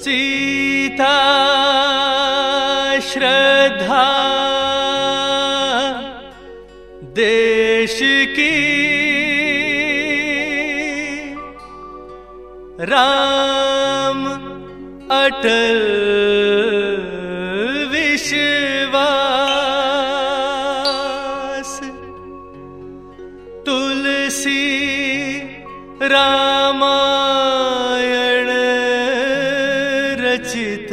सीता श्रद्धा देश की, राम अटल विश्वास, तुलसी रामायण रचित,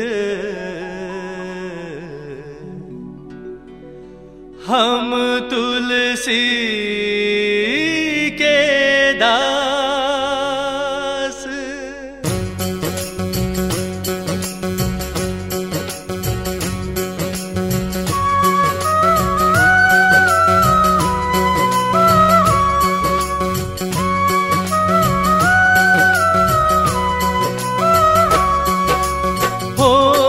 हम तुलसी के दास। हो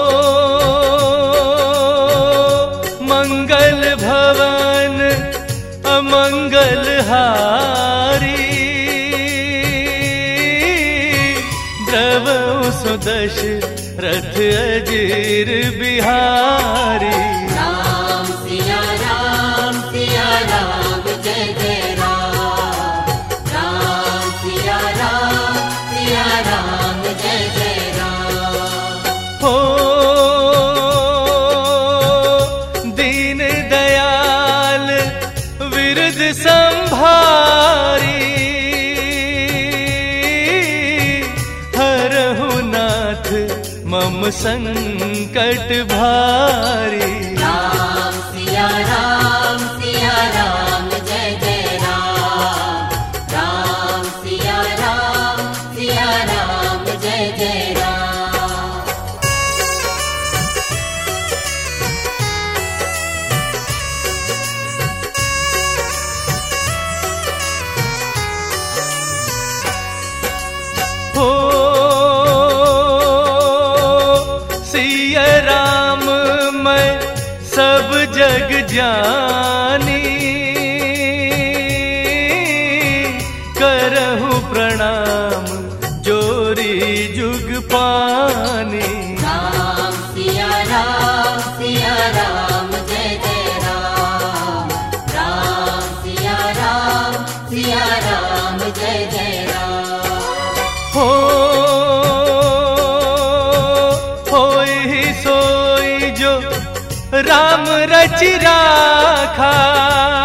मंगल भवन अमंगल हारी, द्रवौ सुदश रथ अजीर बिहारी। राम सिया राम जय जय राम, राम सिया राम जय जय राम। हो दीन दयाल विरद संभारी, हरहु नाथ मम संकट भारी। राम सिया राम जय जय राम, राम सिया राम जय जय राम। हो सिया राम मैं सब जग जानी, करहु प्रणाम जोरी जुग पानी। राम सिया राम जय जय राम, राम सिया राम जय जय राम। हो होई सोई जो राम रचि राखा,